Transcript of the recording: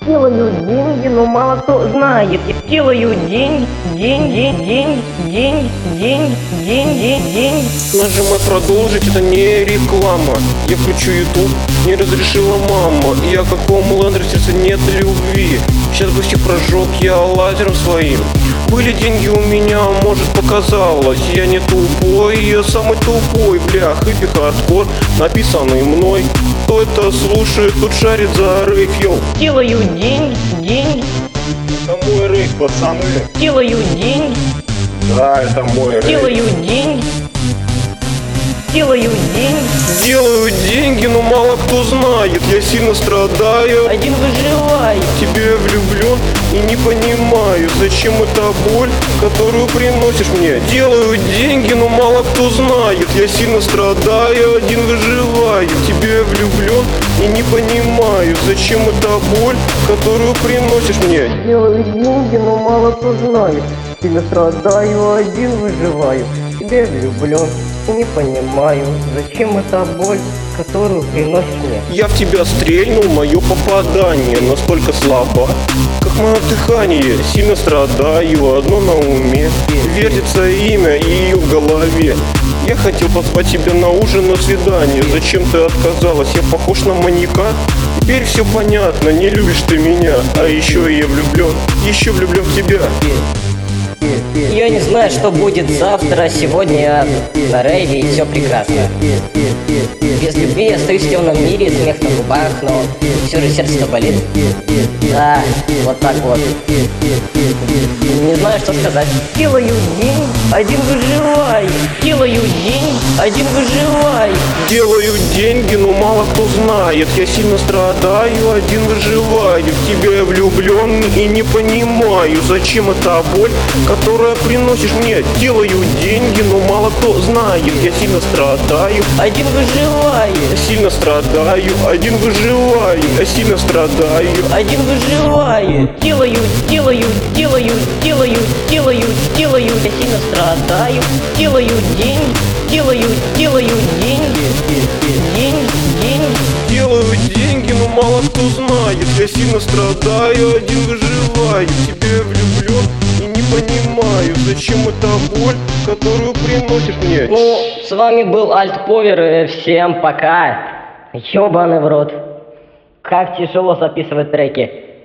Делаю деньги, но мало кто знает. Делаю деньги, деньги, деньги, деньги, деньги, деньги, деньги. Нажимай продолжить, это не реклама. Я включу YouTube, не разрешила мама. Я как Homelander, сердце нет любви. Сейчас бы все прожег я лазером своим. Были деньги у меня, может показалось. Я не тупой, я самый тупой. Бля, хэппи хардкор, написанный мной. Кто это слушает, тут шарит за рейв, йоу. Делаю деньги, деньги. Это мой рейв, пацаны. Делаю деньги, Да, это мой рейв. делаю деньги. Делаю деньги, Делаю деньги, но мало кто знает. Я сильно страдаю, один выживает. в тебе влюблен и не понимаю, зачем эта боль, которую приносишь мне. Делаю деньги, но мало кто знает. Я сильно страдаю, один выживаю, в тебе влюблен и не понимаю, зачем эта боль, которую приносишь мне. Делаю деньги, но мало кто знает. Сильно страдаю, один выживаю. В тебя влюблен и не понимаю, зачем эта боль, которую приносишь мне. Я в тебя стрельнул, мое попадание настолько слабо, как мое дыхание. Сильно страдаю, одно на уме, вертится имя и ее в голове. Я хотел позвать тебя на ужин, на свидание. Зачем ты отказалась? Я похож на маньяка? Теперь все понятно, не любишь ты меня. А еще я влюблен, еще влюблен в тебя. Я не знаю, что будет завтра, сегодня я на рейве и все прекрасно. Без любви я остаюсь в темном мире, смех на губах, но все же сердце-то болит. Да, вот так вот. Не знаю, что сказать. Делаю день, один выживаю. Делаю день, один выживаю. Делаю деньги, но мало кто знает. Я сильно страдаю, один выживаю. В тебя я влюблен и не понимаю, зачем эта боль, которая приносишь мне. Делаю деньги, но мало кто знает. Я сильно страдаю, Один выживаю. я сильно страдаю, один выживаю. Я сильно страдаю. Один выживаю. Делаю, делаю, делаю, делаю, делаю, делаю. Я сильно страдаю. Делаю деньги, делаю, делаю деньги. Деньги, деньги. Делаю деньги, но мало кто знает. Я сильно страдаю, один выживаю. В тебя влюблен и не понимаю, зачем эта боль, которую приносишь мне. Ну, с вами был Альтповер. Всем пока. Ёбаный в рот. Как тяжело записывать треки.